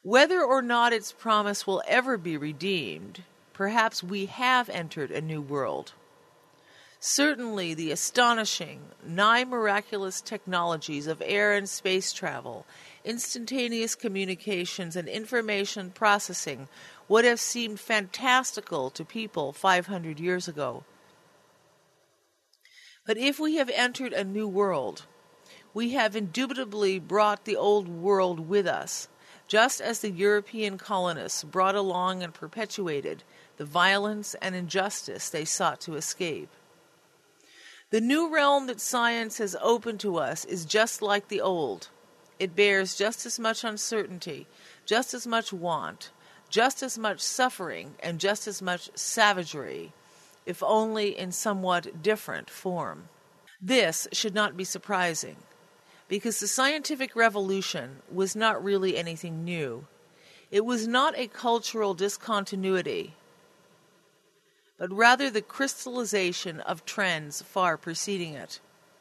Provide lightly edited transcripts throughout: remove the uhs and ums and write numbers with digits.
Whether or not its promise will ever be redeemed, perhaps we have entered a new world. Certainly the astonishing, nigh miraculous technologies of air and space travel, instantaneous communications, and information processing would have seemed fantastical to people 500 years ago. But if we have entered a new world, we have indubitably brought the old world with us, just as the European colonists brought along and perpetuated the violence and injustice they sought to escape. The new realm that science has opened to us is just like the old. It bears just as much uncertainty, just as much want, just as much suffering, and just as much savagery, if only in somewhat different form. This should not be surprising, because the scientific revolution was not really anything new. It was not a cultural discontinuity, but rather the crystallization of trends far preceding it.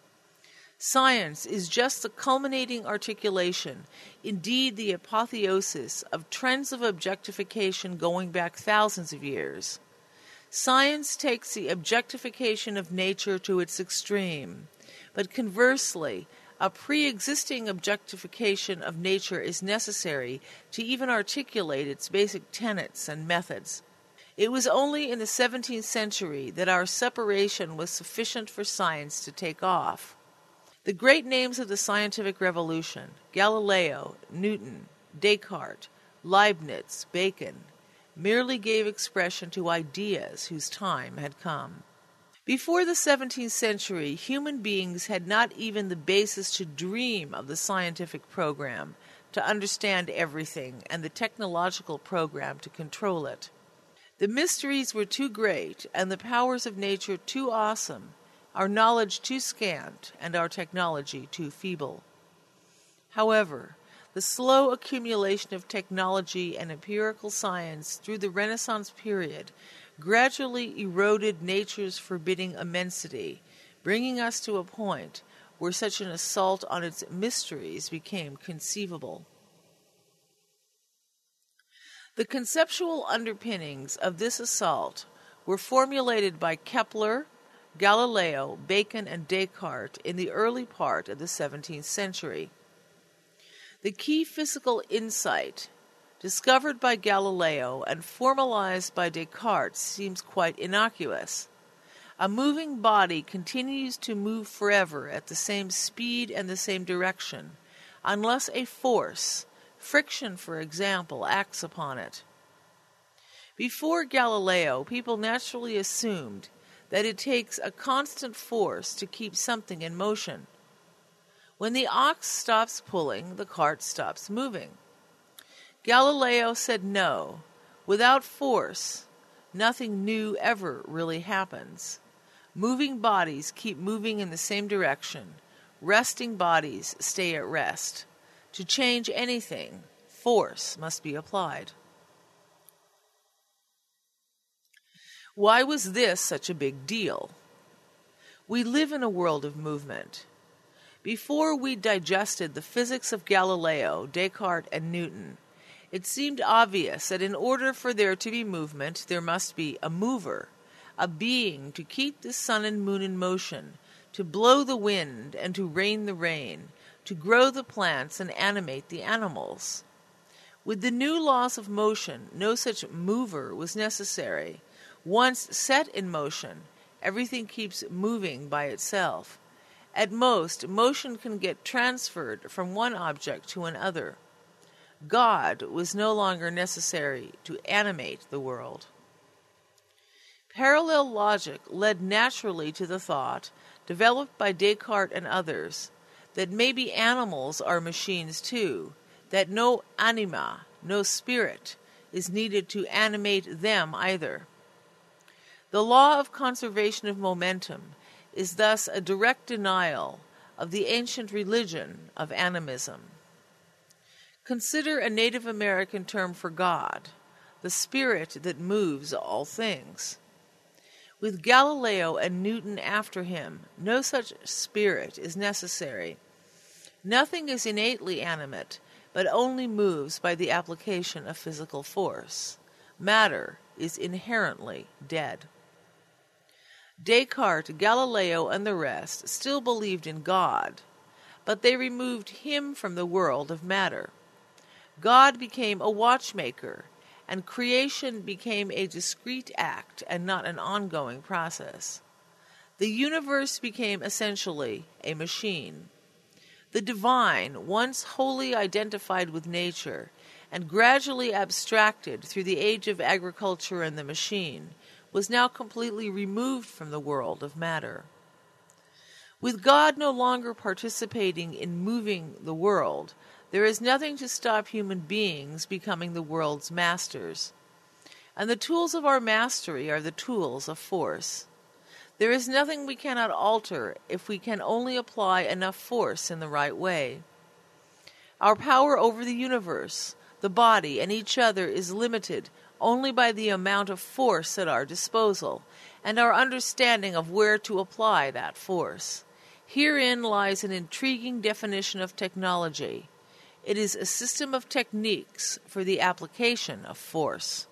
Science is just the culminating articulation, indeed the apotheosis, of trends of objectification going back thousands of years. Science takes the objectification of nature to its extreme, but conversely, a pre-existing objectification of nature is necessary to even articulate its basic tenets and methods. It was only in the 17th century that our separation was sufficient for science to take off. The great names of the scientific revolution, Galileo, Newton, Descartes, Leibniz, Bacon, merely gave expression to ideas whose time had come. Before the 17th century, human beings had not even the basis to dream of the scientific program to understand everything and the technological program to control it. The mysteries were too great and the powers of nature too awesome, our knowledge too scant, and our technology too feeble. However, the slow accumulation of technology and empirical science through the Renaissance period gradually eroded nature's forbidding immensity, bringing us to a point where such an assault on its mysteries became conceivable. The conceptual underpinnings of this assault were formulated by Kepler, Galileo, Bacon, and Descartes in the early part of the 17th century. The key physical insight discovered by Galileo and formalized by Descartes seems quite innocuous. A moving body continues to move forever at the same speed and the same direction, unless a force, friction for example, acts upon it. Before Galileo, people naturally assumed that it takes a constant force to keep something in motion. When the ox stops pulling, the cart stops moving. Galileo said no, without force, nothing new ever really happens. Moving bodies keep moving in the same direction. Resting bodies stay at rest. To change anything, force must be applied. Why was this such a big deal? We live in a world of movement. Before we digested the physics of Galileo, Descartes, and Newton, it seemed obvious that in order for there to be movement, there must be a mover, a being to keep the sun and moon in motion, to blow the wind and to rain the rain, to grow the plants and animate the animals. With the new laws of motion, no such mover was necessary. Once set in motion, everything keeps moving by itself. At most, motion can get transferred from one object to another. God was no longer necessary to animate the world. Parallel logic led naturally to the thought, developed by Descartes and others, that maybe animals are machines too, that no anima, no spirit, is needed to animate them either. The law of conservation of momentum is thus a direct denial of the ancient religion of animism. Consider a Native American term for God, the spirit that moves all things. With Galileo and Newton after him, no such spirit is necessary. Nothing is innately animate, but only moves by the application of physical force. Matter is inherently dead. Descartes, Galileo, and the rest still believed in God, but they removed him from the world of matter. God became a watchmaker, and creation became a discrete act and not an ongoing process. The universe became essentially a machine. The divine, once wholly identified with nature and gradually abstracted through the age of agriculture and the machine, was now completely removed from the world of matter. With God no longer participating in moving the world, there is nothing to stop human beings becoming the world's masters. And the tools of our mastery are the tools of force. There is nothing we cannot alter if we can only apply enough force in the right way. Our power over the universe, the body, and each other is limited only by the amount of force at our disposal, and our understanding of where to apply that force. Herein lies an intriguing definition of technology. It is a system of techniques for the application of force.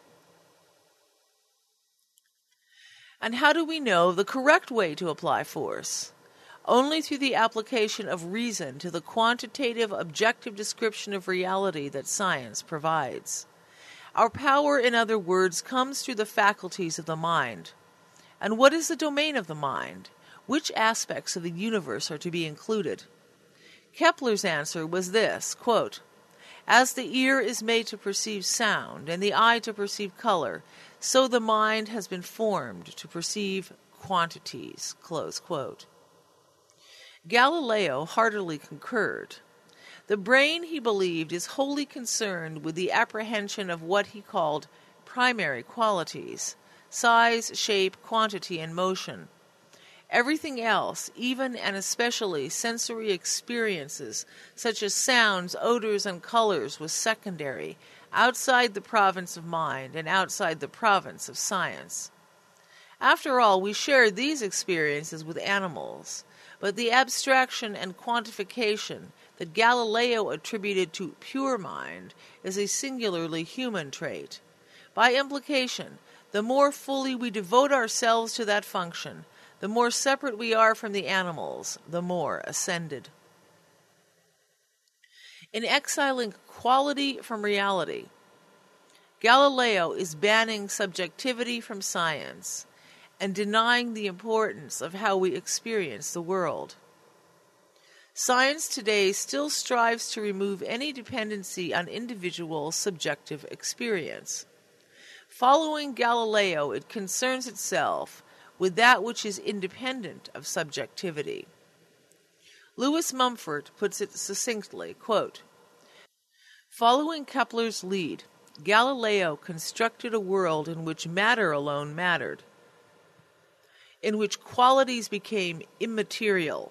And how do we know the correct way to apply force? Only through the application of reason to the quantitative, objective description of reality that science provides. Our power, in other words, comes through the faculties of the mind. And what is the domain of the mind? Which aspects of the universe are to be included? Kepler's answer was this, quote, "As the ear is made to perceive sound and the eye to perceive color, so the mind has been formed to perceive quantities," close quote. Galileo heartily concurred. The brain, he believed, is wholly concerned with the apprehension of what he called primary qualities: size, shape, quantity, and motion. Everything else, even and especially sensory experiences such as sounds, odors, and colors, was secondary, outside the province of mind and outside the province of science. After all, we share these experiences with animals, but the abstraction and quantification that Galileo attributed to pure mind is a singularly human trait. By implication, the more fully we devote ourselves to that function, the more separate we are from the animals, the more ascended. In exiling quality from reality, Galileo is banning subjectivity from science and denying the importance of how we experience the world. Science today still strives to remove any dependency on individual subjective experience. Following Galileo, it concerns itself with that which is independent of subjectivity. Lewis Mumford puts it succinctly, quote, "Following Kepler's lead, Galileo constructed a world in which matter alone mattered, in which qualities became immaterial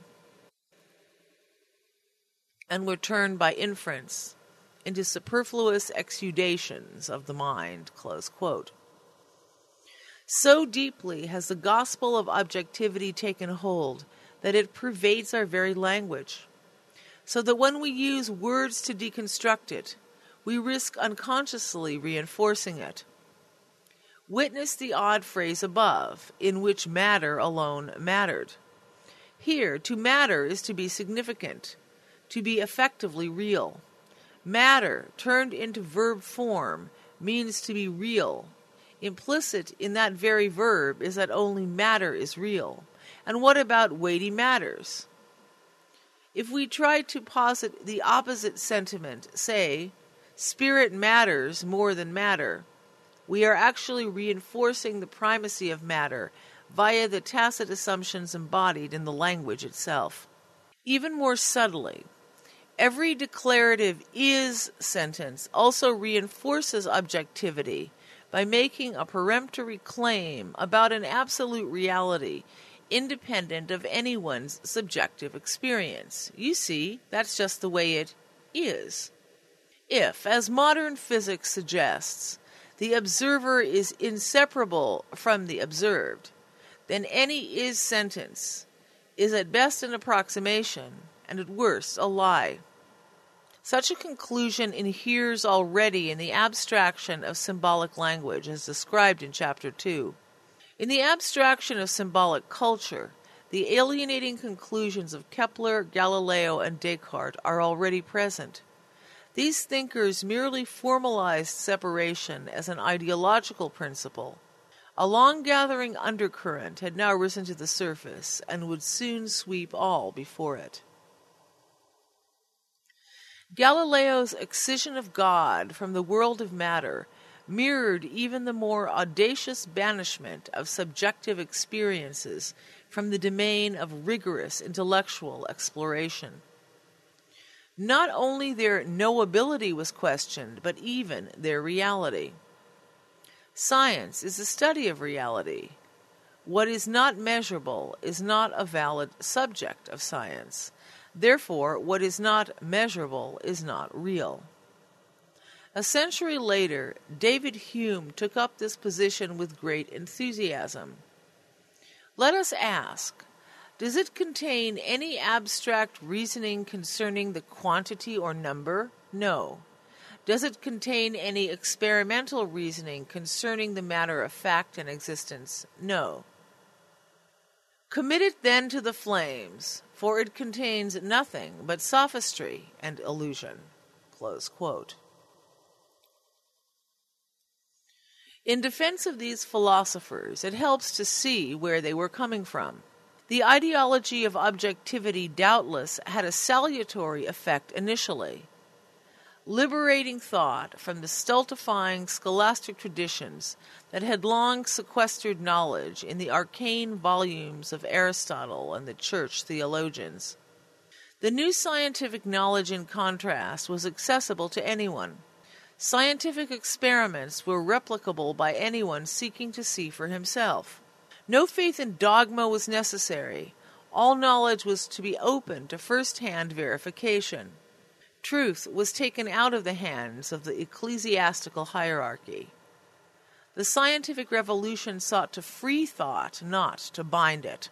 and were turned by inference into superfluous exudations of the mind," close quote. So deeply has the gospel of objectivity taken hold that it pervades our very language, so that when we use words to deconstruct it, we risk unconsciously reinforcing it. Witness the odd phrase above, in which matter alone mattered. Here, to matter is to be significant, to be effectively real. Matter, turned into verb form, means to be real. Implicit in that very verb is that only matter is real. And what about weighty matters? If we try to posit the opposite sentiment, say, spirit matters more than matter, we are actually reinforcing the primacy of matter via the tacit assumptions embodied in the language itself. Even more subtly, every declarative is sentence also reinforces objectivity by making a peremptory claim about an absolute reality independent of anyone's subjective experience. You see, that's just the way it is. If, as modern physics suggests, the observer is inseparable from the observed, then any is sentence is at best an approximation and at worst a lie. Such a conclusion inheres already in the abstraction of symbolic language as described in Chapter 2. In the abstraction of symbolic culture, the alienating conclusions of Kepler, Galileo, and Descartes are already present. These thinkers merely formalized separation as an ideological principle. A long-gathering undercurrent had now risen to the surface and would soon sweep all before it. Galileo's excision of God from the world of matter mirrored even the more audacious banishment of subjective experiences from the domain of rigorous intellectual exploration. Not only their knowability was questioned, but even their reality. Science is the study of reality. What is not measurable is not a valid subject of science. Therefore, what is not measurable is not real. A century later, David Hume took up this position with great enthusiasm. Let us ask, does it contain any abstract reasoning concerning the quantity or number? No. Does it contain any experimental reasoning concerning the matter of fact and existence? No. Commit it then to the flames, for it contains nothing but sophistry and illusion." Close quote. In defense of these philosophers, it helps to see where they were coming from. The ideology of objectivity doubtless had a salutary effect initially, liberating thought from the stultifying scholastic traditions that had long sequestered knowledge in the arcane volumes of Aristotle and the church theologians. The new scientific knowledge, in contrast, was accessible to anyone. Scientific experiments were replicable by anyone seeking to see for himself. No faith in dogma was necessary. All knowledge was to be open to first-hand verification. Truth was taken out of the hands of the ecclesiastical hierarchy. The scientific revolution sought to free thought, not to bind it.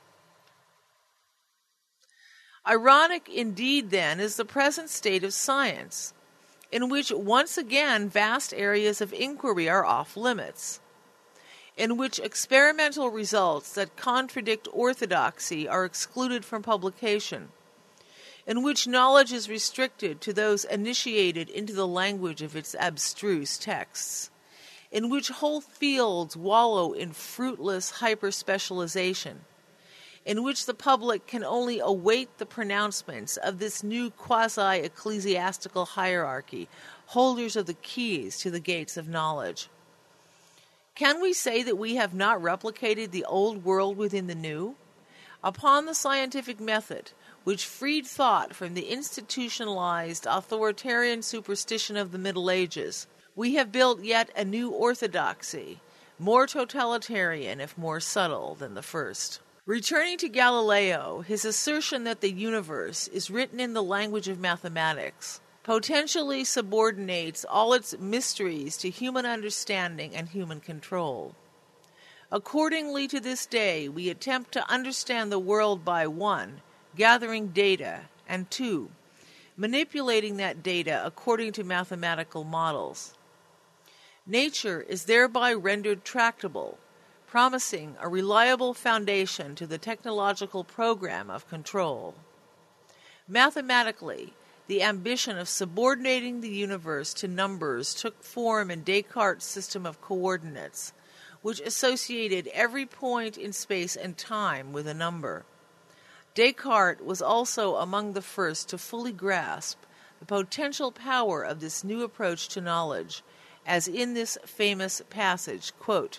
Ironic indeed, then, is the present state of science, in which once again vast areas of inquiry are off limits, in which experimental results that contradict orthodoxy are excluded from publication, in which knowledge is restricted to those initiated into the language of its abstruse texts, in which whole fields wallow in fruitless hyperspecialization, in which the public can only await the pronouncements of this new quasi-ecclesiastical hierarchy, holders of the keys to the gates of knowledge. Can we say that we have not replicated the old world within the new? Upon the scientific method, which freed thought from the institutionalized authoritarian superstition of the Middle Ages, we have built yet a new orthodoxy, more totalitarian if more subtle than the first. Returning to Galileo, his assertion that the universe is written in the language of mathematics potentially subordinates all its mysteries to human understanding and human control. Accordingly, to this day, we attempt to understand the world by 1, gathering data, and 2, manipulating that data according to mathematical models. Nature is thereby rendered tractable, promising a reliable foundation to the technological program of control. Mathematically, the ambition of subordinating the universe to numbers took form in Descartes' system of coordinates, which associated every point in space and time with a number. Descartes was also among the first to fully grasp the potential power of this new approach to knowledge, as in this famous passage, quote,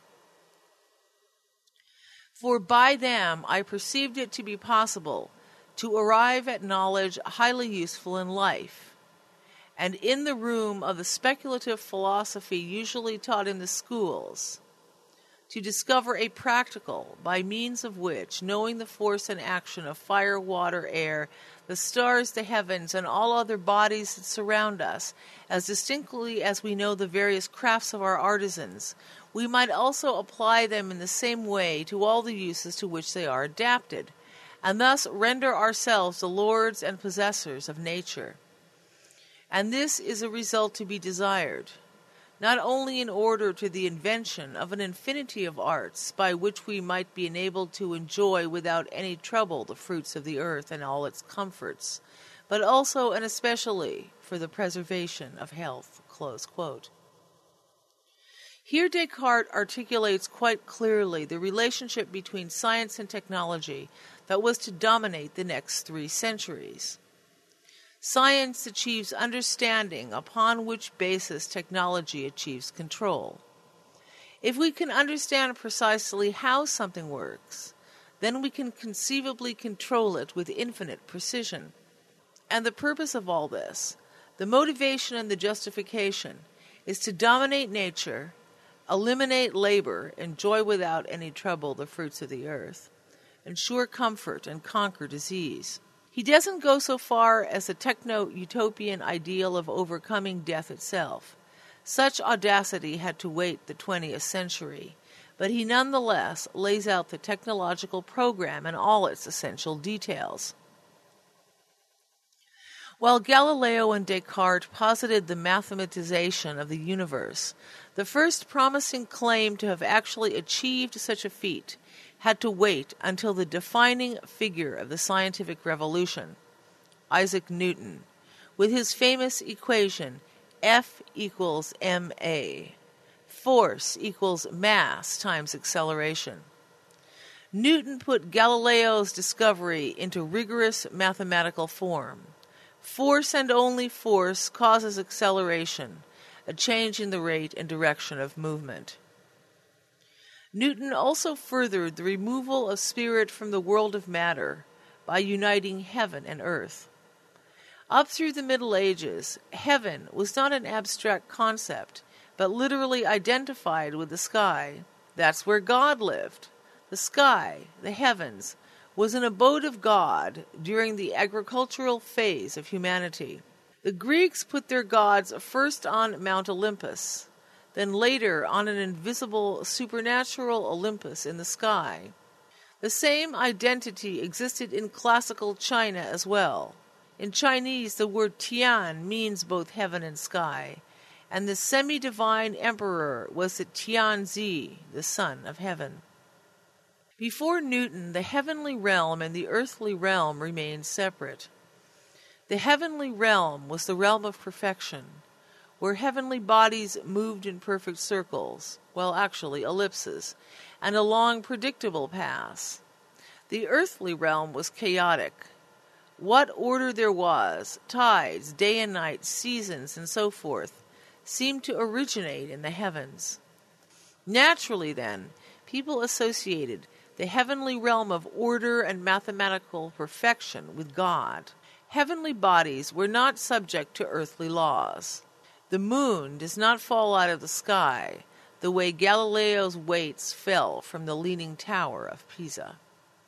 "For by them I perceived it to be possible to arrive at knowledge highly useful in life, and in the room of the speculative philosophy usually taught in the schools, to discover a practical, by means of which, knowing the force and action of fire, water, air, the stars, the heavens, and all other bodies that surround us, as distinctly as we know the various crafts of our artisans, we might also apply them in the same way to all the uses to which they are adapted, and thus render ourselves the lords and possessors of nature. and this is a result to be desired, not only in order to the invention of an infinity of arts by which we might be enabled to enjoy without any trouble the fruits of the earth and all its comforts, but also and especially for the preservation of health." Close quote. Here Descartes articulates quite clearly the relationship between science and technology that was to dominate the next 3 centuries. Science achieves understanding, upon which basis technology achieves control. If we can understand precisely how something works, then we can conceivably control it with infinite precision. And the purpose of all this, the motivation and the justification, is to dominate nature, eliminate labor, enjoy without any trouble the fruits of the earth, ensure comfort, and conquer disease. He doesn't go so far as the techno-utopian ideal of overcoming death itself. Such audacity had to wait the 20th century, but he nonetheless lays out the technological program in all its essential details. While Galileo and Descartes posited the mathematization of the universe, the first promising claim to have actually achieved such a feat had to wait until the defining figure of the scientific revolution, Isaac Newton, with his famous equation F equals ma, force equals mass times acceleration. Newton put Galileo's discovery into rigorous mathematical form. Force and only force causes acceleration, a change in the rate and direction of movement. Newton also furthered the removal of spirit from the world of matter by uniting heaven and earth. Up through the Middle Ages, heaven was not an abstract concept, but literally identified with the sky. That's where God lived. The sky, the heavens, was an abode of God during the agricultural phase of humanity. The Greeks put their gods first on Mount Olympus, then later on an invisible supernatural Olympus in the sky. The same identity existed in classical China as well. In Chinese, the word Tian means both heaven and sky, and the semi-divine emperor was the Tianzi, the son of heaven. Before Newton, the heavenly realm and the earthly realm remained separate. The heavenly realm was the realm of perfection, where heavenly bodies moved in perfect circles, well, actually ellipses, and along predictable paths. The earthly realm was chaotic. What order there was, tides, day and night, seasons, and so forth, seemed to originate in the heavens. Naturally, then, people associated the heavenly realm of order and mathematical perfection with God. Heavenly bodies were not subject to earthly laws. The moon does not fall out of the sky the way Galileo's weights fell from the Leaning Tower of Pisa.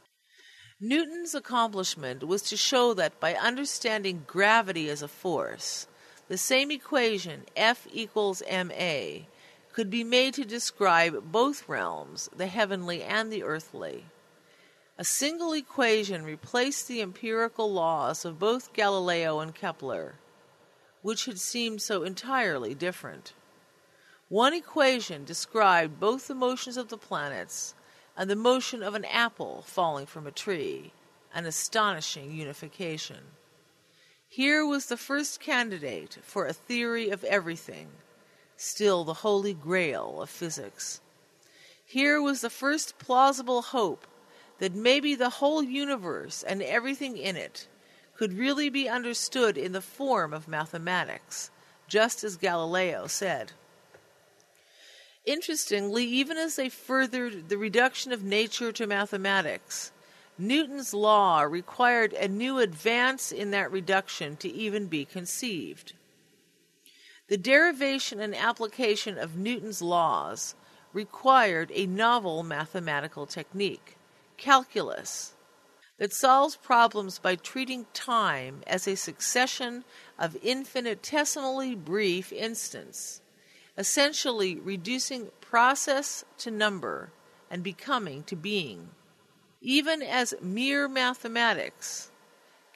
Newton's accomplishment was to show that by understanding gravity as a force, the same equation F equals ma could be made to describe both realms, the heavenly and the earthly. A single equation replaced the empirical laws of both Galileo and Kepler, which had seemed so entirely different. One equation described both the motions of the planets and the motion of an apple falling from a tree, an astonishing unification. Here was the first candidate for a theory of everything, still the holy grail of physics. Here was the first plausible hope that maybe the whole universe and everything in it could really be understood in the form of mathematics, just as Galileo said. Interestingly, even as they furthered the reduction of nature to mathematics, Newton's law required a new advance in that reduction to even be conceived. The derivation and application of Newton's laws required a novel mathematical technique, calculus, that solves problems by treating time as a succession of infinitesimally brief instants, essentially reducing process to number and becoming to being. Even as mere mathematics,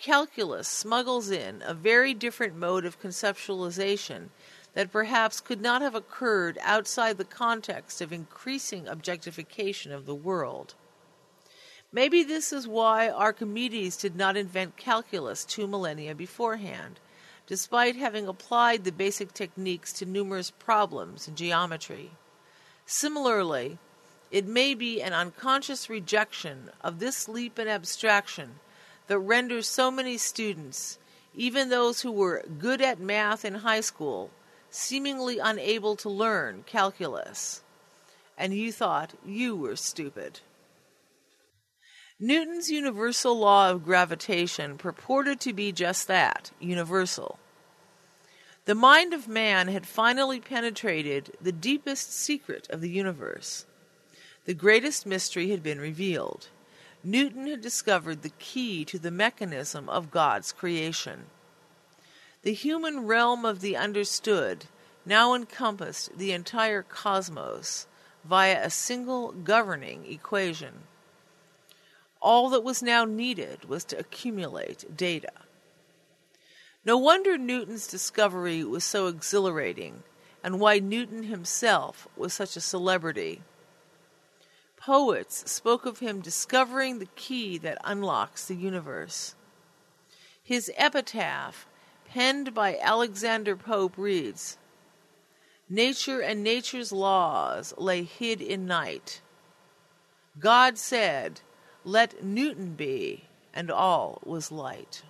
calculus smuggles in a very different mode of conceptualization that perhaps could not have occurred outside the context of increasing objectification of the world. Maybe this is why Archimedes did not invent calculus 2 millennia beforehand, despite having applied the basic techniques to numerous problems in geometry. Similarly, it may be an unconscious rejection of this leap in abstraction that renders so many students, even those who were good at math in high school, seemingly unable to learn calculus. And you thought you were stupid. Newton's universal law of gravitation purported to be just that, universal. The mind of man had finally penetrated the deepest secret of the universe. The greatest mystery had been revealed. Newton had discovered the key to the mechanism of God's creation. The human realm of the understood now encompassed the entire cosmos via a single governing equation. All that was now needed was to accumulate data. No wonder Newton's discovery was so exhilarating, and why Newton himself was such a celebrity. Poets spoke of him discovering the key that unlocks the universe. His epitaph, penned by Alexander Pope, reads, "Nature and nature's laws lay hid in night. God said, 'Let Newton be,' and all was light."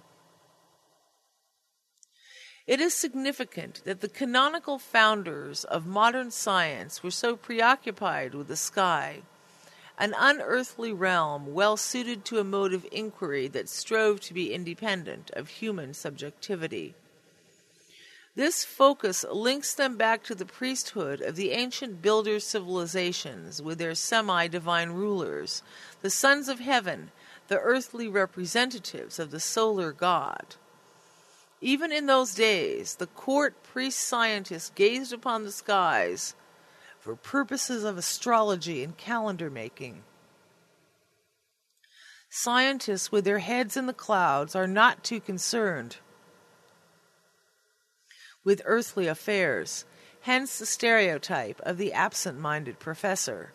It is significant that the canonical founders of modern science were so preoccupied with the sky, an unearthly realm well suited to a mode of inquiry that strove to be independent of human subjectivity. This focus links them back to the priesthood of the ancient builder civilizations with their semi-divine rulers, the sons of heaven, the earthly representatives of the solar god. Even in those days, the court priest-scientists gazed upon the skies for purposes of astrology and calendar making. Scientists with their heads in the clouds are not too concerned with earthly affairs, hence the stereotype of the absent-minded professor.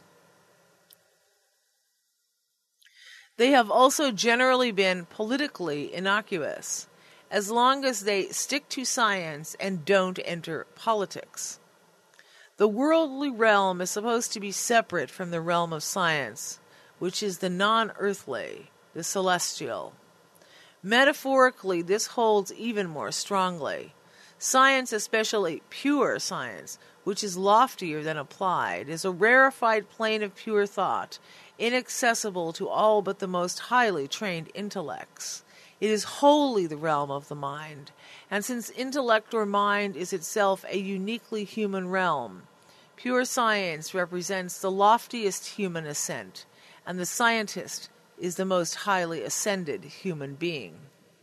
They have also generally been politically innocuous, as long as they stick to science and don't enter politics. The worldly realm is supposed to be separate from the realm of science, which is the non-earthly, the celestial. Metaphorically, this holds even more strongly. Science, especially pure science, which is loftier than applied, is a rarefied plane of pure thought, inaccessible to all but the most highly trained intellects. It is wholly the realm of the mind, and since intellect or mind is itself a uniquely human realm, pure science represents the loftiest human ascent, and the scientist is the most highly ascended human being.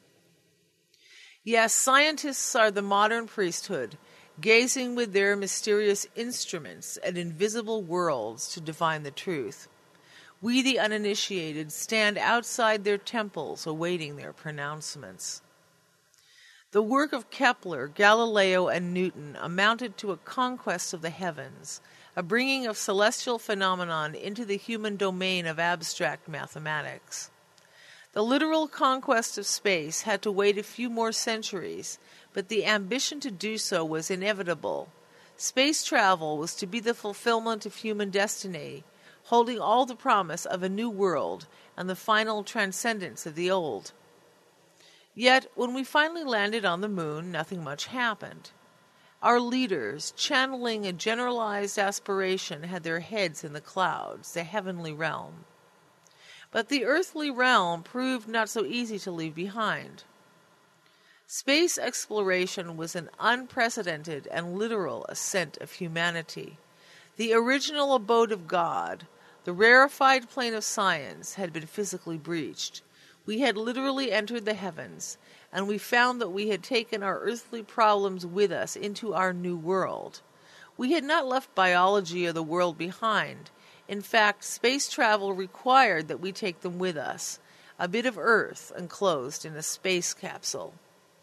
Yes, scientists are the modern priesthood, gazing with their mysterious instruments at invisible worlds to divine the truth. We, the uninitiated, stand outside their temples awaiting their pronouncements. The work of Kepler, Galileo, and Newton amounted to a conquest of the heavens, a bringing of celestial phenomenon into the human domain of abstract mathematics. The literal conquest of space had to wait a few more centuries, but the ambition to do so was inevitable. Space travel was to be the fulfillment of human destiny, holding all the promise of a new world and the final transcendence of the old. Yet, when we finally landed on the moon, nothing much happened. Our leaders, channeling a generalized aspiration, had their heads in the clouds, the heavenly realm. But the earthly realm proved not so easy to leave behind. Space exploration was an unprecedented and literal ascent of humanity. The original abode of God, the rarefied plane of science, had been physically breached. We had literally entered the heavens, and we found that we had taken our earthly problems with us into our new world. We had not left biology or the world behind. In fact, space travel required that we take them with us, a bit of Earth enclosed in a space capsule.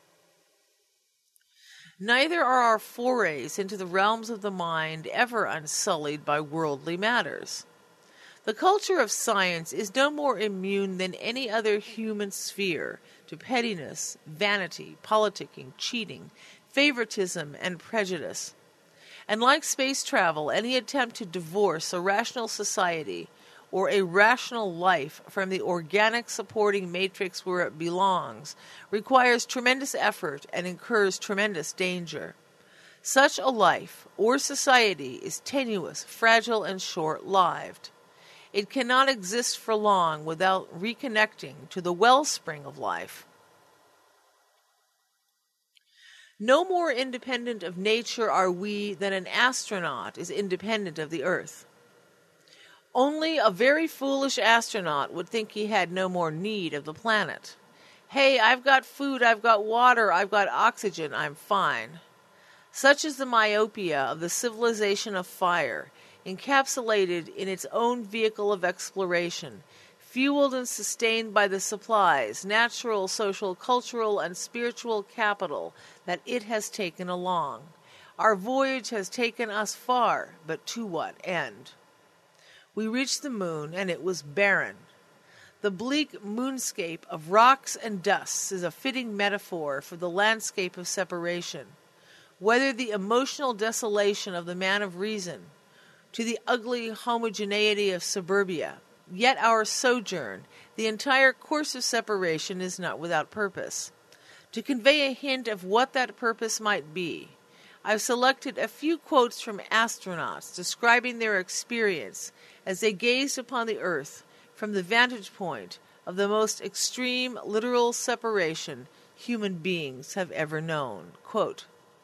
Neither are our forays into the realms of the mind ever unsullied by worldly matters. The culture of science is no more immune than any other human sphere to pettiness, vanity, politicking, cheating, favoritism, and prejudice. And like space travel, any attempt to divorce a rational society or a rational life from the organic supporting matrix where it belongs requires tremendous effort and incurs tremendous danger. Such a life or society is tenuous, fragile, and short-lived. It cannot exist for long without reconnecting to the wellspring of life. No more independent of nature are we than an astronaut is independent of the Earth. Only a very foolish astronaut would think he had no more need of the planet. Hey, I've got food, I've got water, I've got oxygen, I'm fine. Such is the myopia of the civilization of fire, encapsulated in its own vehicle of exploration, fueled and sustained by the supplies, natural, social, cultural, and spiritual capital that it has taken along. Our voyage has taken us far, but to what end? We reached the moon, and it was barren. The bleak moonscape of rocks and dusts is a fitting metaphor for the landscape of separation. Whether the emotional desolation of the man of reason, to the ugly homogeneity of suburbia, yet our sojourn, the entire course of separation, is not without purpose. To convey a hint of what that purpose might be, I've selected a few quotes from astronauts describing their experience as they gazed upon the Earth from the vantage point of the most extreme literal separation human beings have ever known. Quote,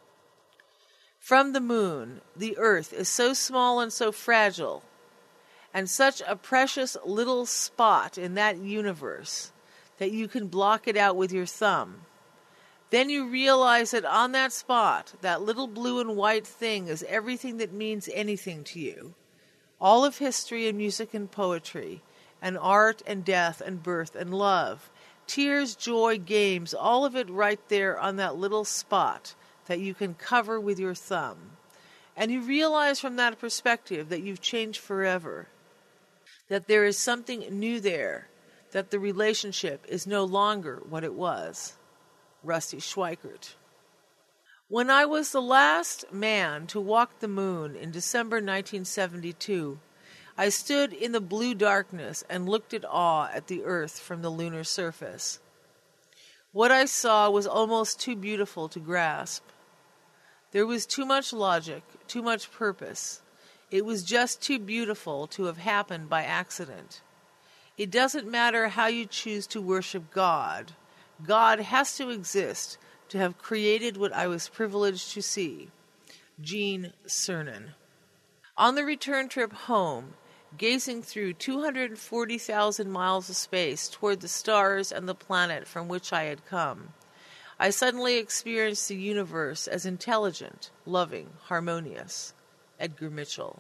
"From the moon, the Earth is so small and so fragile, and such a precious little spot in that universe that you can block it out with your thumb. Then you realize that on that spot, that little blue and white thing is everything that means anything to you. All of history and music and poetry, and art and death and birth and love, tears, joy, games, all of it right there on that little spot that you can cover with your thumb. And you realize from that perspective that you've changed forever, that there is something new there, that the relationship is no longer what it was." Rusty Schweickart. When I was the last man to walk the moon in December 1972, I stood in the blue darkness and looked at awe at the Earth from the lunar surface. What I saw was almost too beautiful to grasp. There was too much logic, too much purpose. It was just too beautiful to have happened by accident. It doesn't matter how you choose to worship God. God has to exist to have created what I was privileged to see. Gene Cernan. On the return trip home, gazing through 240,000 miles of space toward the stars and the planet from which I had come, I suddenly experienced the universe as intelligent, loving, harmonious. Edgar Mitchell.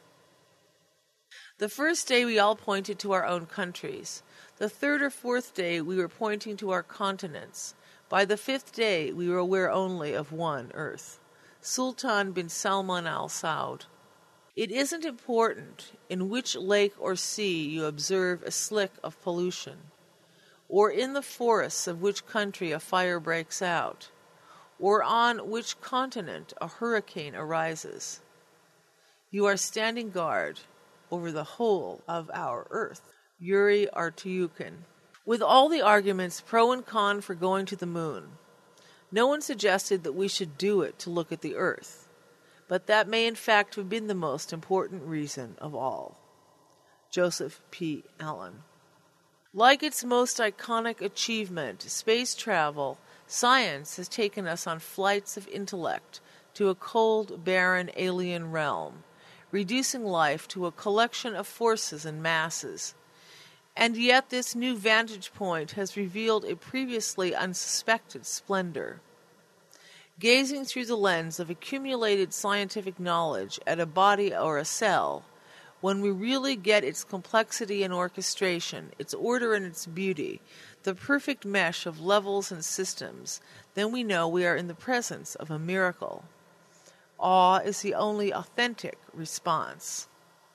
The first day we all pointed to our own countries. The third or fourth day we were pointing to our continents. By the fifth day we were aware only of one Earth. Sultan bin Salman Al Saud. It isn't important in which lake or sea you observe a slick of pollution, or in the forests of which country a fire breaks out, or on which continent a hurricane arises. You are standing guard over the whole of our Earth. Yuri Artyukhin. With all the arguments pro and con for going to the moon, no one suggested that we should do it to look at the Earth, but that may in fact have been the most important reason of all. Joseph P. Allen. Like its most iconic achievement, space travel, science has taken us on flights of intellect to a cold, barren, alien realm, reducing life to a collection of forces and masses. And yet this new vantage point has revealed a previously unsuspected splendor. Gazing through the lens of accumulated scientific knowledge at a body or a cell, when we really get its complexity and orchestration, its order and its beauty, the perfect mesh of levels and systems, then we know we are in the presence of a miracle. Awe is the only authentic response.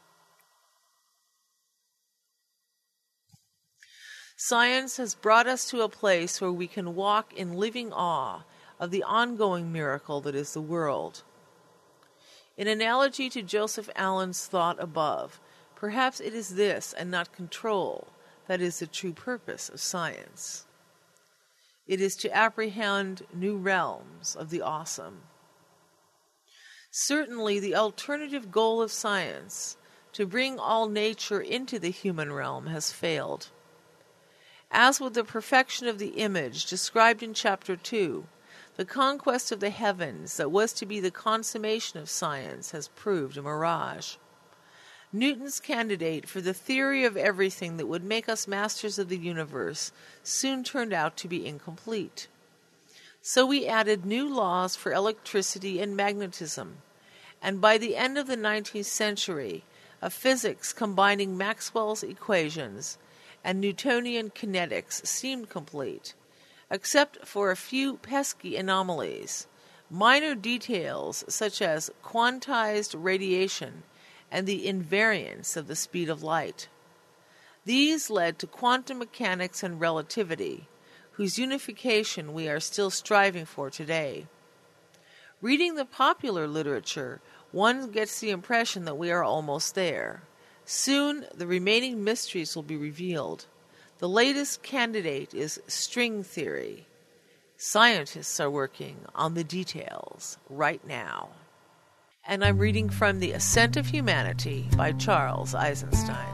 Science has brought us to a place where we can walk in living awe of the ongoing miracle that is the world. In analogy to Joseph Allen's thought above, perhaps it is this and not control that is the true purpose of science. It is to apprehend new realms of the awesome. Certainly, the alternative goal of science, to bring all nature into the human realm, has failed. As with the perfection of the image described in Chapter 2, the conquest of the heavens that was to be the consummation of science has proved a mirage. Newton's candidate for the theory of everything that would make us masters of the universe soon turned out to be incomplete. So we added new laws for electricity and magnetism, and by the end of the 19th century, a physics combining Maxwell's equations and Newtonian kinetics seemed complete, except for a few pesky anomalies, minor details such as quantized radiation and the invariance of the speed of light. These led to quantum mechanics and relativity, whose unification we are still striving for today. Reading the popular literature, one gets the impression that we are almost there. Soon, the remaining mysteries will be revealed. The latest candidate is string theory. Scientists are working on the details right now. And I'm reading from The Ascent of Humanity by Charles Eisenstein.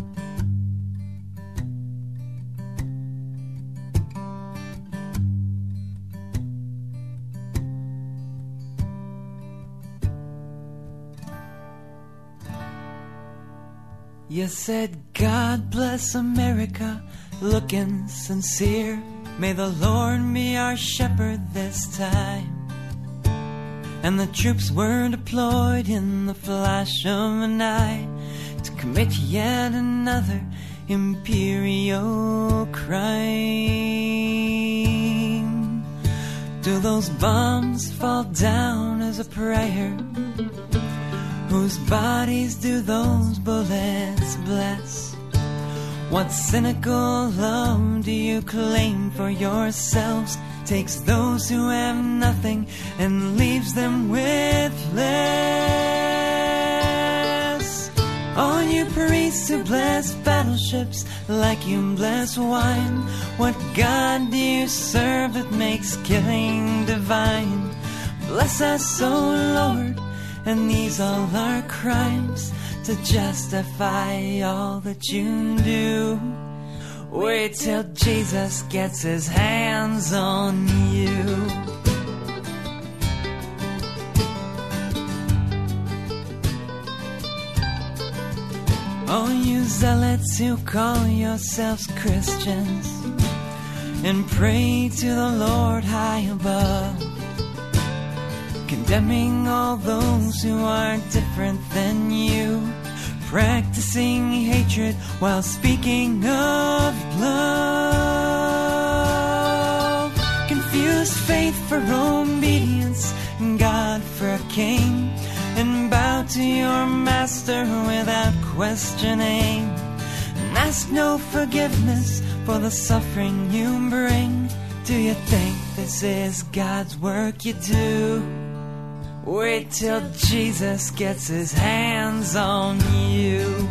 You said, God bless America, looking sincere. May the Lord be our shepherd this time. And the troops were deployed in the flash of an eye to commit yet another imperial crime. Do those bombs fall down as a prayer? Whose bodies do those bullets bless? What cynical love do you claim for yourselves? Takes those who have nothing and leaves them with less. All you priests who bless battleships like you bless wine, what God do you serve that makes killing divine? Bless us, O Lord, and these all are crimes to justify all that you do. Wait till Jesus gets his hands on you. All you zealots who call yourselves Christians and pray to the Lord high above, condemning all those who are different than you, practicing hatred while speaking of love. Confused faith for obedience, God for a king, and bow to your master without questioning, and ask no forgiveness for the suffering you bring. Do you think this is God's work you do? Wait till Jesus gets his hands on you.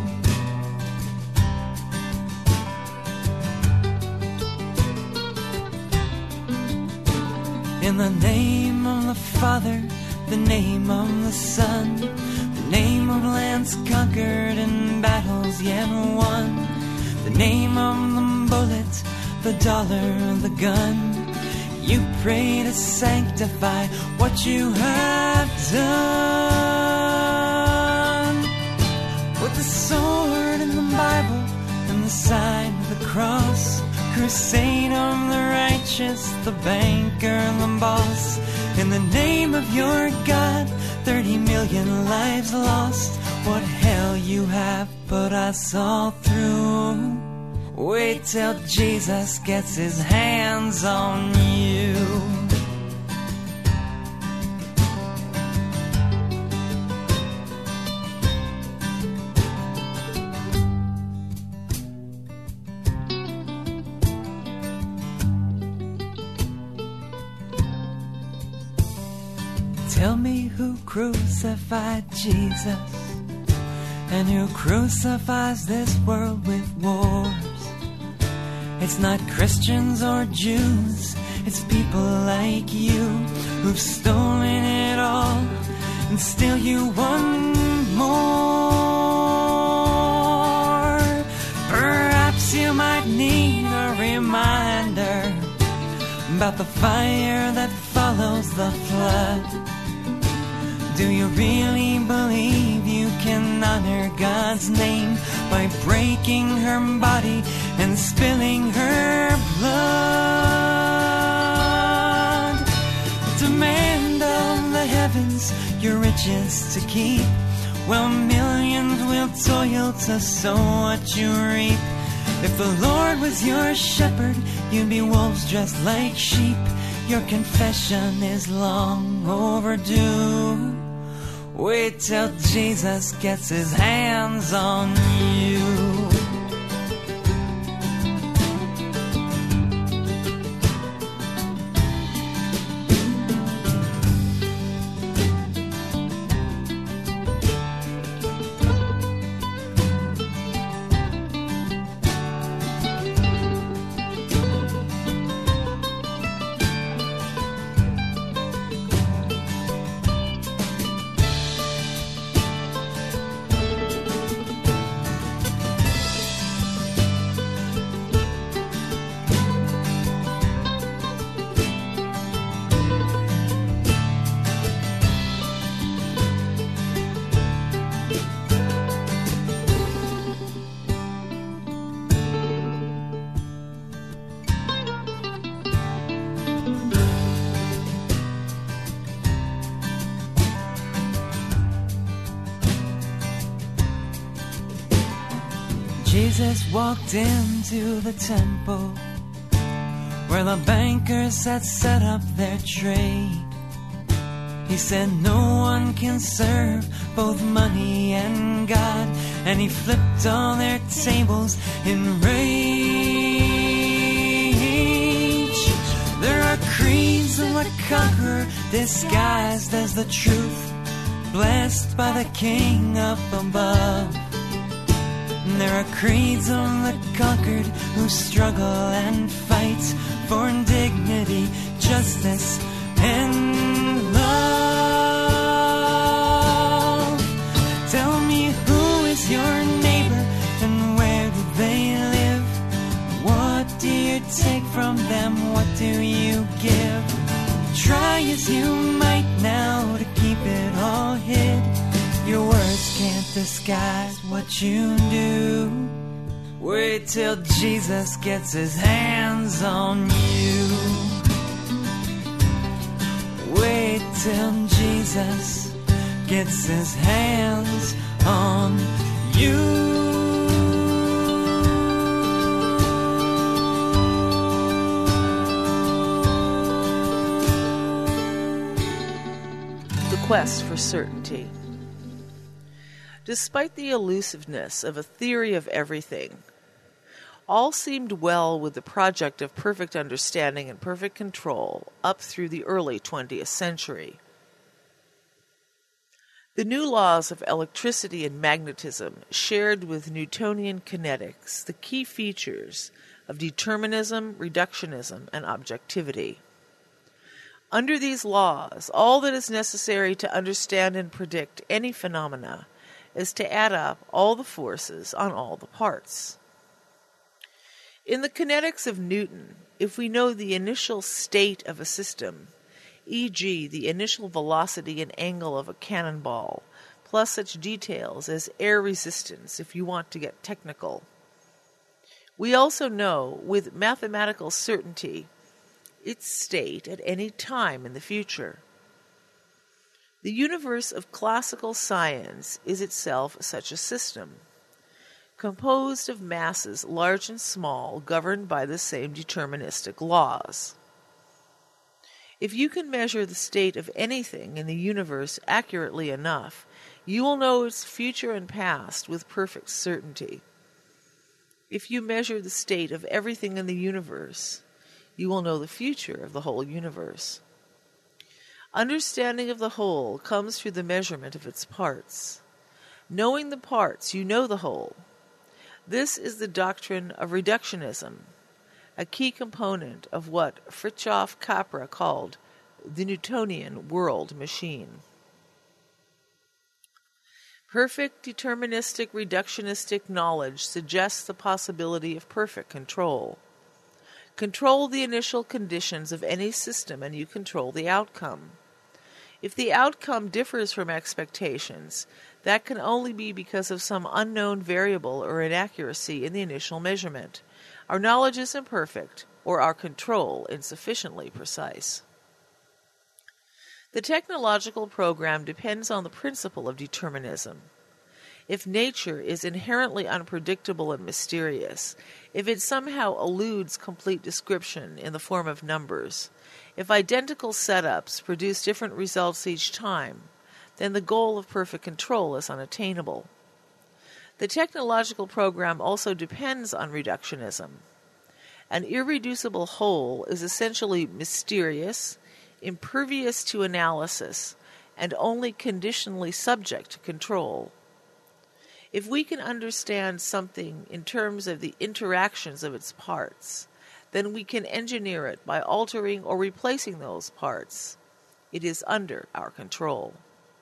In the name of the Father, the name of the Son, the name of lands conquered and battles yet won, the name of the bullet, the dollar, the gun, you pray to sanctify what you have done. With the sword and the Bible and the sign of the cross, crusade of the righteous, the banker, the boss. In the name of your God, 30 million lives lost. What hell you have put us all through. Wait till Jesus gets his hands on you. Tell me who crucified Jesus, and who crucifies this world with wars. It's not Christians or Jews, it's people like you who've stolen it all, and still you want more. Perhaps you might need a reminder about the fire that follows the flood. Do you really believe you can honor God's name by breaking her body and spilling her blood? Demand of the heavens your riches to keep, while millions will toil to sow what you reap. If the Lord was your shepherd, you'd be wolves dressed like sheep. Your confession is long overdue. Wait till Jesus gets his hands on you. Jesus walked into the temple where the bankers had set up their trade. He said no one can serve both money and God, and he flipped all their tables in rage. There are creeds of a conqueror disguised as the truth, blessed by the King up above. And there are creeds of the conquered who struggle and fight for dignity, justice, and love. Tell me, who is your neighbor and where do they live? What do you take from them? What do you give? Try as you might now to keep it all hid. Your words can't disguise what you do. Wait till Jesus gets his hands on you. Wait till Jesus gets his hands on you. The quest for certainty. Despite the elusiveness of a theory of everything, all seemed well with the project of perfect understanding and perfect control up through the early 20th century. The new laws of electricity and magnetism shared with Newtonian kinetics the key features of determinism, reductionism, and objectivity. Under these laws, all that is necessary to understand and predict any phenomena is to add up all the forces on all the parts. In the kinetics of Newton, if we know the initial state of a system, e.g. the initial velocity and angle of a cannonball, plus such details as air resistance if you want to get technical, we also know with mathematical certainty its state at any time in the future. The universe of classical science is itself such a system. composed of masses large and small, governed by the same deterministic laws. If you can measure the state of anything in the universe accurately enough, you will know its future and past with perfect certainty. If you measure the state of everything in the universe, you will know the future of the whole universe. Understanding of the whole comes through the measurement of its parts. Knowing the parts, you know the whole. This is the doctrine of reductionism, a key component of what Fritjof Capra called the Newtonian world machine. Perfect deterministic reductionistic knowledge suggests the possibility of perfect control. Control the initial conditions of any system and you control the outcome. If the outcome differs from expectations, that can only be because of some unknown variable or inaccuracy in the initial measurement. Our knowledge is imperfect, or our control insufficiently precise. The technological program depends on the principle of determinism. If nature is inherently unpredictable and mysterious, if it somehow eludes complete description in the form of numbers, if identical setups produce different results each time, then the goal of perfect control is unattainable. The technological program also depends on reductionism. An irreducible whole is essentially mysterious, impervious to analysis, and only conditionally subject to control. If we can understand something in terms of the interactions of its parts, then we can engineer it by altering or replacing those parts. It is under our control.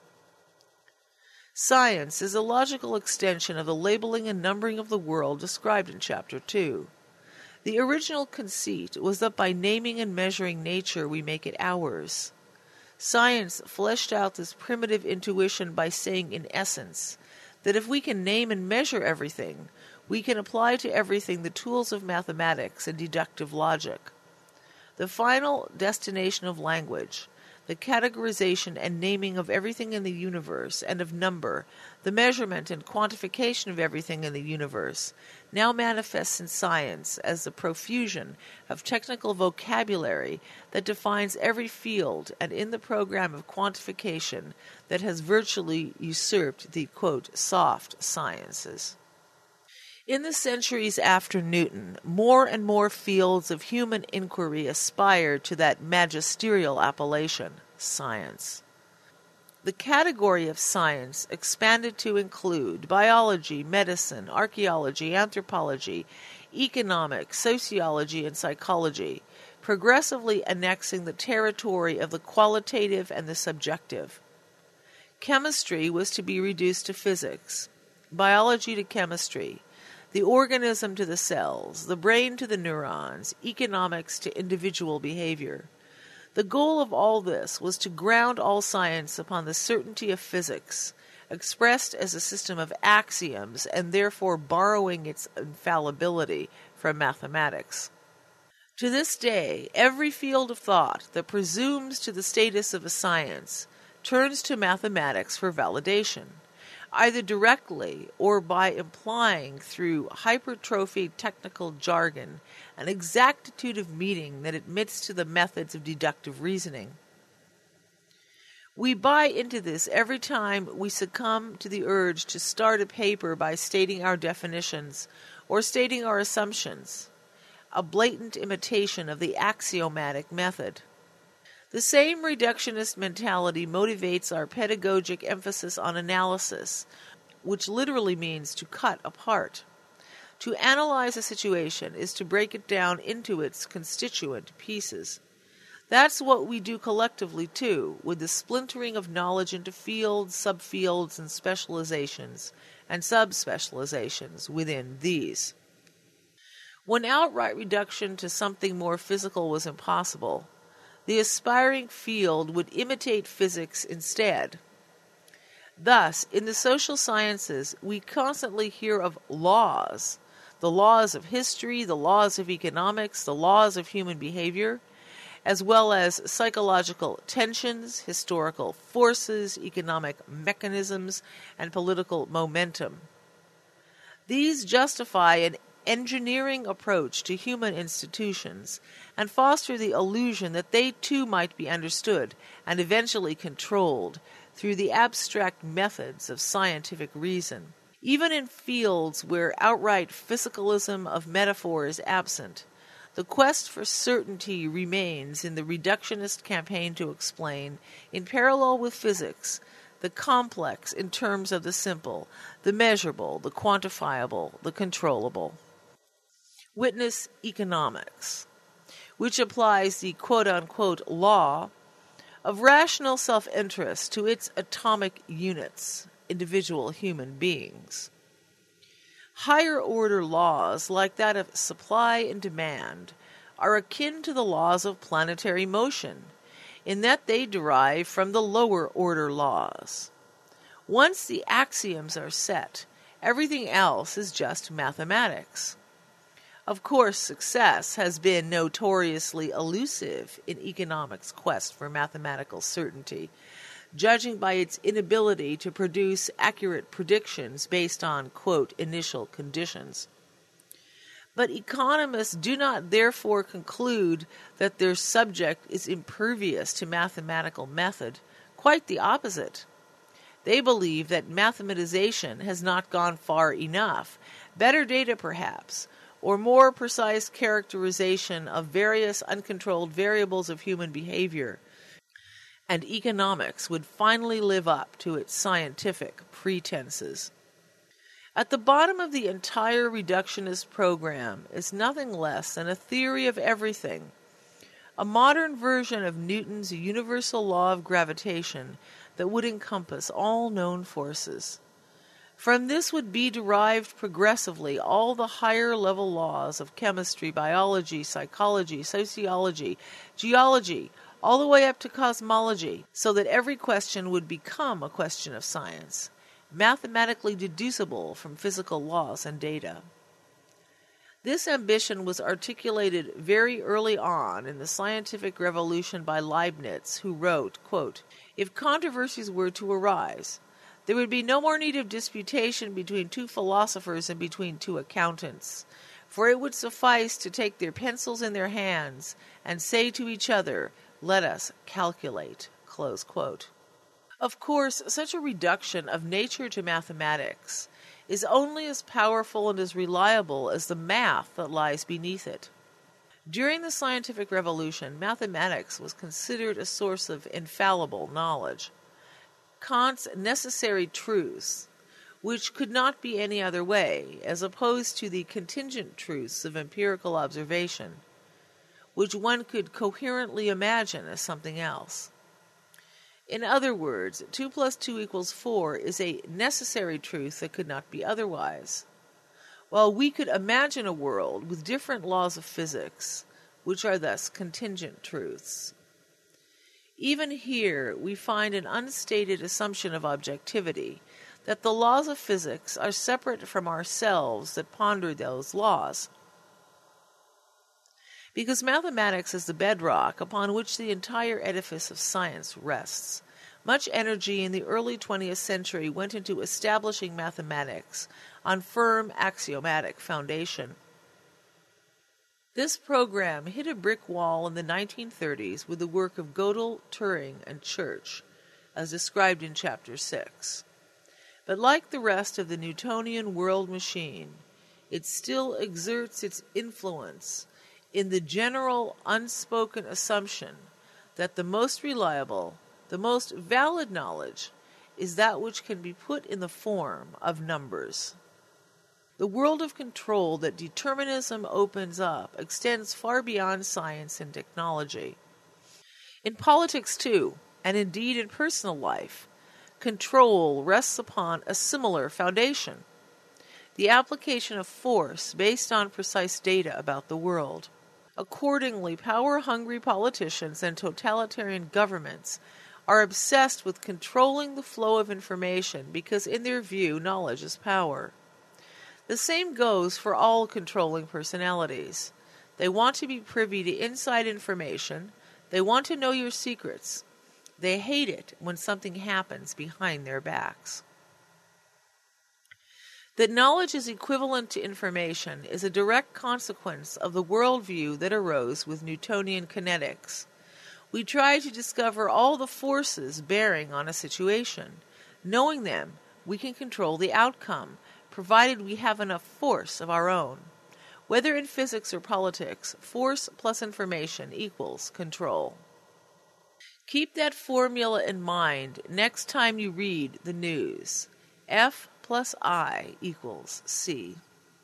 Science is a logical extension of the labeling and numbering of the world described in Chapter 2. The original conceit was that by naming and measuring nature we make it ours. Science fleshed out this primitive intuition by saying, in essence, that if we can name and measure everything, we can apply to everything the tools of mathematics and deductive logic. The final destination of language, the categorization and naming of everything in the universe and of number, the measurement and quantification of everything in the universe, now manifests in science as the profusion of technical vocabulary that defines every field and in the program of quantification that has virtually usurped the, quote, soft sciences. In the centuries after Newton, more and more fields of human inquiry aspired to that magisterial appellation, science. The category of science expanded to include biology, medicine, archaeology, anthropology, economics, sociology, and psychology, progressively annexing the territory of the qualitative and the subjective. Chemistry was to be reduced to physics, biology to chemistry, the organism to the cells, the brain to the neurons, economics to individual behavior. The goal of all this was to ground all science upon the certainty of physics, expressed as a system of axioms and therefore borrowing its infallibility from mathematics. To this day, every field of thought that presumes to the status of a science turns to mathematics for validation, either directly or by implying through hypertrophied technical jargon an exactitude of meaning that admits to the methods of deductive reasoning. We buy into this every time we succumb to the urge to start a paper by stating our definitions or stating our assumptions, a blatant imitation of the axiomatic method. The same reductionist mentality motivates our pedagogic emphasis on analysis, which literally means to cut apart. To analyze a situation is to break it down into its constituent pieces. That's what we do collectively, too, with the splintering of knowledge into fields, subfields, and specializations, and subspecializations within these. When outright reduction to something more physical was impossible, the aspiring field would imitate physics instead. Thus, in the social sciences, we constantly hear of laws, the laws of history, the laws of economics, the laws of human behavior, as well as psychological tensions, historical forces, economic mechanisms, and political momentum. These justify an engineering approach to human institutions and foster the illusion that they too might be understood and eventually controlled through the abstract methods of scientific reason. Even in fields where outright physicalism of metaphor is absent, the quest for certainty remains in the reductionist campaign to explain, in parallel with physics, the complex in terms of the simple, the measurable, the quantifiable, the controllable. Witness economics, which applies the quote-unquote law of rational self-interest to its atomic units, individual human beings. Higher-order laws, like that of supply and demand, are akin to the laws of planetary motion, in that they derive from the lower-order laws. Once the axioms are set, everything else is just mathematics. Of course, success has been notoriously elusive in economics' quest for mathematical certainty, judging by its inability to produce accurate predictions based on, quote, initial conditions. But economists do not therefore conclude that their subject is impervious to mathematical method. Quite the opposite. They believe that mathematization has not gone far enough. Better data, perhaps, or more precise characterization of various uncontrolled variables of human behavior, and economics would finally live up to its scientific pretenses. At the bottom of the entire reductionist program is nothing less than a theory of everything, a modern version of Newton's universal law of gravitation that would encompass all known forces. From this would be derived progressively all the higher-level laws of chemistry, biology, psychology, sociology, geology, all the way up to cosmology, so that every question would become a question of science, mathematically deducible from physical laws and data. This ambition was articulated very early on in the scientific revolution by Leibniz, who wrote, quote, "If controversies were to arise, there would be no more need of disputation between two philosophers and between two accountants, for it would suffice to take their pencils in their hands and say to each other, 'Let us calculate.'" Close quote. Of course, such a reduction of nature to mathematics is only as powerful and as reliable as the math that lies beneath it. During the scientific revolution, mathematics was considered a source of infallible knowledge. Kant's necessary truths, which could not be any other way, as opposed to the contingent truths of empirical observation, which one could coherently imagine as something else. In other words, 2 + 2 = 4 is a necessary truth that could not be otherwise, while we could imagine a world with different laws of physics, which are thus contingent truths. Even here we find an unstated assumption of objectivity, that the laws of physics are separate from ourselves that ponder those laws. Because mathematics is the bedrock upon which the entire edifice of science rests, much energy in the early 20th century went into establishing mathematics on firm axiomatic foundation. This program hit a brick wall in the 1930s with the work of Gödel, Turing, and Church, as described in Chapter 6. But like the rest of the Newtonian world machine, it still exerts its influence in the general unspoken assumption that the most reliable, the most valid knowledge is that which can be put in the form of numbers. The world of control that determinism opens up extends far beyond science and technology. In politics, too, and indeed in personal life, control rests upon a similar foundation: the application of force based on precise data about the world. Accordingly, power-hungry politicians and totalitarian governments are obsessed with controlling the flow of information because, in their view, knowledge is power. The same goes for all controlling personalities. They want to be privy to inside information. They want to know your secrets. They hate it when something happens behind their backs. That knowledge is equivalent to information is a direct consequence of the worldview that arose with Newtonian kinetics. We try to discover all the forces bearing on a situation. Knowing them, we can control the outcome, provided we have enough force of our own. Whether in physics or politics, force plus information equals control. Keep that formula in mind next time you read the news. F plus I equals C.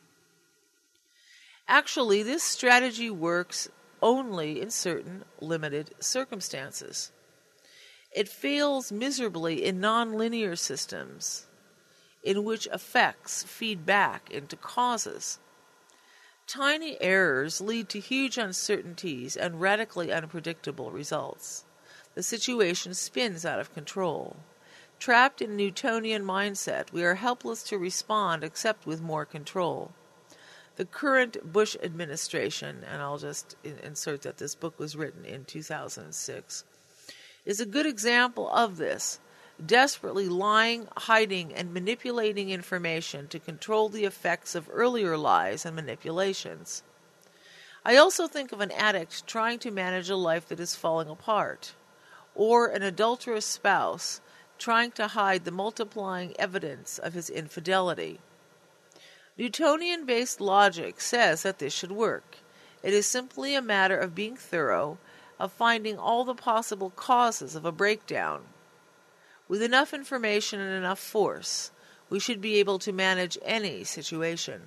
Actually, this strategy works only in certain limited circumstances. It fails miserably in nonlinear systems, in which effects feed back into causes. Tiny errors lead to huge uncertainties and radically unpredictable results. The situation spins out of control. Trapped in a Newtonian mindset, we are helpless to respond except with more control. The current Bush administration, and I'll just insert that this book was written in 2006, is a good example of this, desperately lying, hiding, and manipulating information to control the effects of earlier lies and manipulations. I also think of an addict trying to manage a life that is falling apart, or an adulterous spouse trying to hide the multiplying evidence of his infidelity. Newtonian-based logic says that this should work. It is simply a matter of being thorough, of finding all the possible causes of a breakdown. With enough information and enough force, we should be able to manage any situation.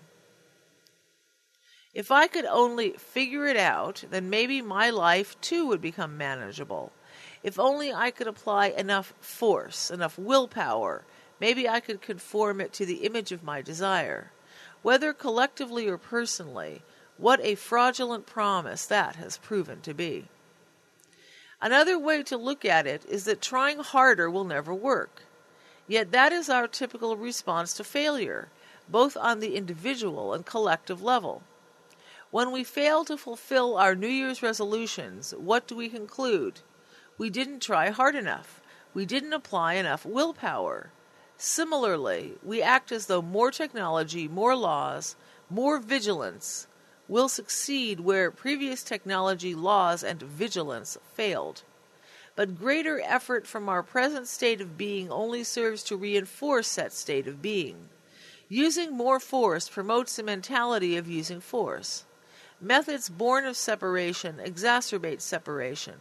If I could only figure it out, then maybe my life too would become manageable. If only I could apply enough force, enough willpower, maybe I could conform it to the image of my desire. Whether collectively or personally, what a fraudulent promise that has proven to be. Another way to look at it is that trying harder will never work. Yet that is our typical response to failure, both on the individual and collective level. When we fail to fulfill our New Year's resolutions, what do we conclude? We didn't try hard enough. We didn't apply enough willpower. Similarly, we act as though more technology, more laws, more vigilance will succeed where previous technology, laws, and vigilance failed. But greater effort from our present state of being only serves to reinforce that state of being. Using more force promotes the mentality of using force. Methods born of separation exacerbate separation.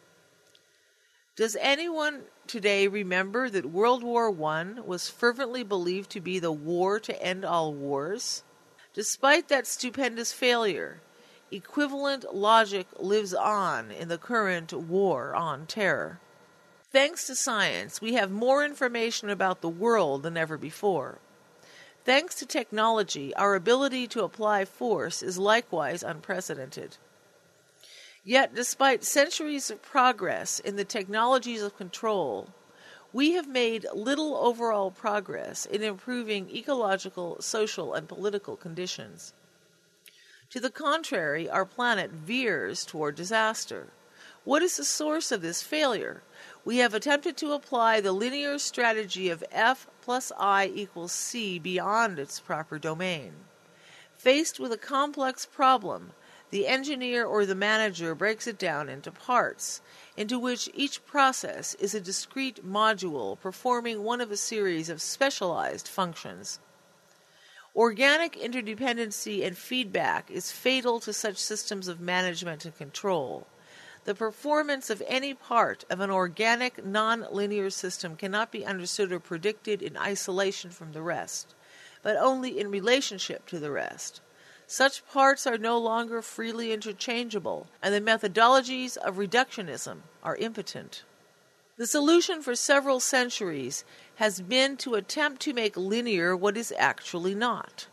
Does anyone today remember that World War I was fervently believed to be the war to end all wars? Despite that stupendous failure, equivalent logic lives on in the current war on terror. Thanks to science, we have more information about the world than ever before. Thanks to technology, our ability to apply force is likewise unprecedented. Yet, despite centuries of progress in the technologies of control, we have made little overall progress in improving ecological, social, and political conditions. To the contrary, our planet veers toward disaster. What is the source of this failure? We have attempted to apply the linear strategy of F plus I equals C beyond its proper domain. Faced with a complex problem, the engineer or the manager breaks it down into parts, into which each process is a discrete module performing one of a series of specialized functions. Organic interdependency and feedback is fatal to such systems of management and control. The performance of any part of an organic, non-linear system cannot be understood or predicted in isolation from the rest, but only in relationship to the rest. Such parts are no longer freely interchangeable, and the methodologies of reductionism are impotent. The solution for several centuries has been to attempt to make linear what is actually not.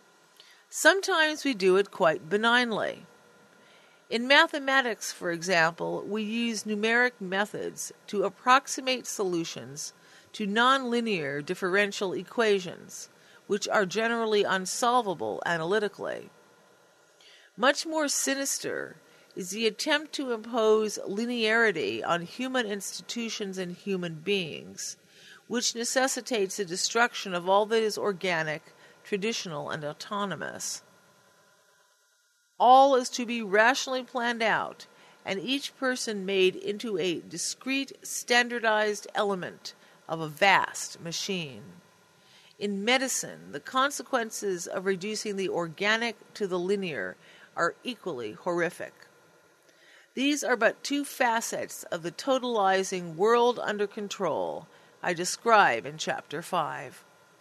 Sometimes we do it quite benignly. In mathematics, for example, we use numeric methods to approximate solutions to nonlinear differential equations, which are generally unsolvable analytically. Much more sinister is the attempt to impose linearity on human institutions and human beings, which necessitates the destruction of all that is organic, traditional, and autonomous. All is to be rationally planned out, and each person made into a discrete, standardized element of a vast machine. In medicine, the consequences of reducing the organic to the linear are equally horrific. These are but two facets of the totalizing world under control I describe in Chapter 5.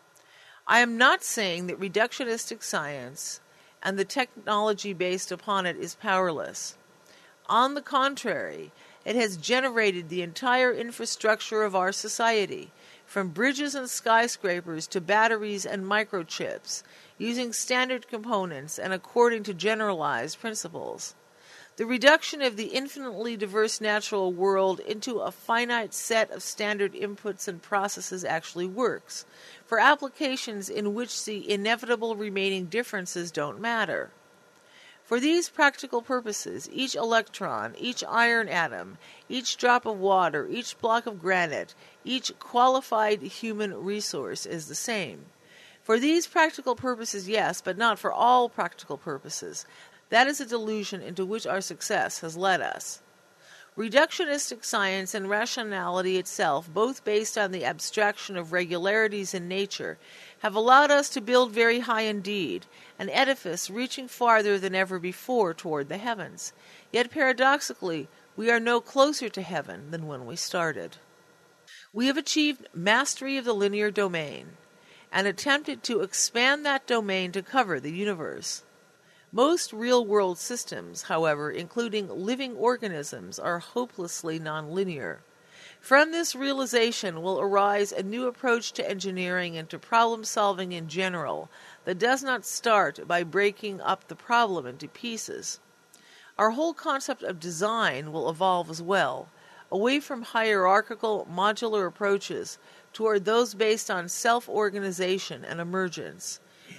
I am not saying that reductionistic science and the technology based upon it is powerless. On the contrary, it has generated the entire infrastructure of our society, from bridges and skyscrapers to batteries and microchips, using standard components and according to generalized principles. The reduction of the infinitely diverse natural world into a finite set of standard inputs and processes actually works, for applications in which the inevitable remaining differences don't matter. For these practical purposes, each electron, each iron atom, each drop of water, each block of granite, each qualified human resource is the same. For these practical purposes, yes, but not for all practical purposes. That is a delusion into which our success has led us. Reductionistic science and rationality itself, both based on the abstraction of regularities in nature, have allowed us to build very high indeed, an edifice reaching farther than ever before toward the heavens. Yet paradoxically, we are no closer to heaven than when we started. We have achieved mastery of the linear domain and attempted to expand that domain to cover the universe. Most real-world systems, however, including living organisms, are hopelessly nonlinear. From this realization will arise a new approach to engineering and to problem-solving in general that does not start by breaking up the problem into pieces. Our whole concept of design will evolve as well, away from hierarchical, modular approaches toward those based on self-organization and emergence.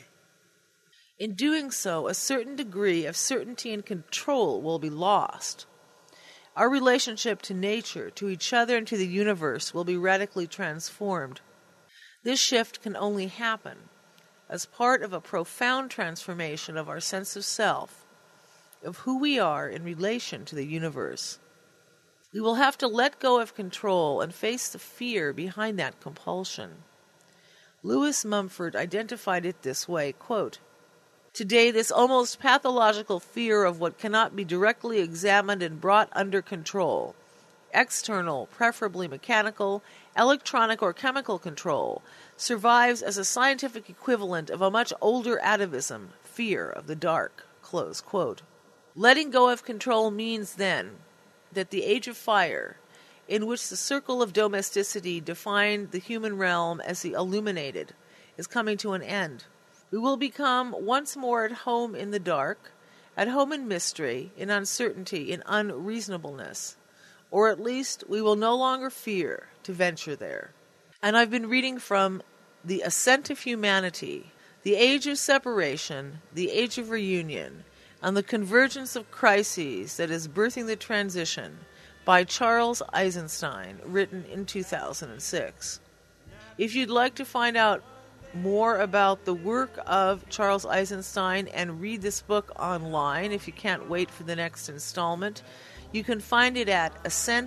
In doing so, a certain degree of certainty and control will be lost. Our relationship to nature, to each other, and to the universe will be radically transformed. This shift can only happen as part of a profound transformation of our sense of self, of who we are in relation to the universe. We will have to let go of control and face the fear behind that compulsion. Lewis Mumford identified it this way, quote, "Today, this almost pathological fear of what cannot be directly examined and brought under control, external, preferably mechanical, electronic or chemical control, survives as a scientific equivalent of a much older atavism, fear of the dark." Close quote. Letting go of control means, then, that the age of fire, in which the circle of domesticity defined the human realm as the illuminated, is coming to an end. We will become once more at home in the dark, at home in mystery, in uncertainty, in unreasonableness. Or at least we will no longer fear to venture there. And I've been reading from The Ascent of Humanity, The Age of Separation, The Age of Reunion, and the Convergence of Crises that is Birthing the Transition by Charles Eisenstein, written in 2006. If you'd like to find out more about the work of Charles Eisenstein and read this book online, if you can't wait for the next installment, you can find it at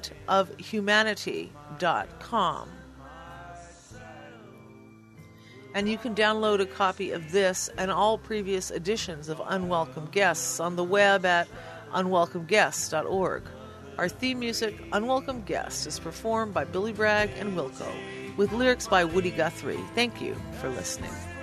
ascentofhumanity.com. And you can download a copy of this and all previous editions of Unwelcome Guests on the web at unwelcomeguests.org. Our theme music, Unwelcome Guest, is performed by Billy Bragg and Wilco, with lyrics by Woody Guthrie. Thank you for listening.